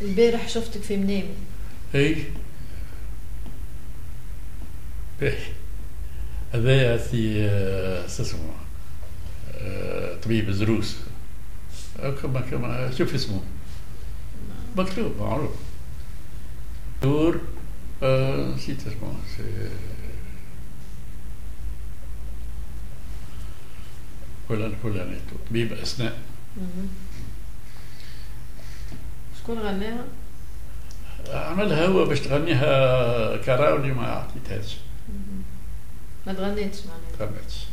البارح شفتك في منامي. اي باهي. هذايا في شو اسمه طبيب زروس كما شوف اسمه مكتوب معروف دكتور نسيت اسمه فلان طبيب أسنان. شكون غناها؟ عملها هو باش تغنيها كراولي ما عطيتهاش. ما تغنيتش معناها. تغنيتش.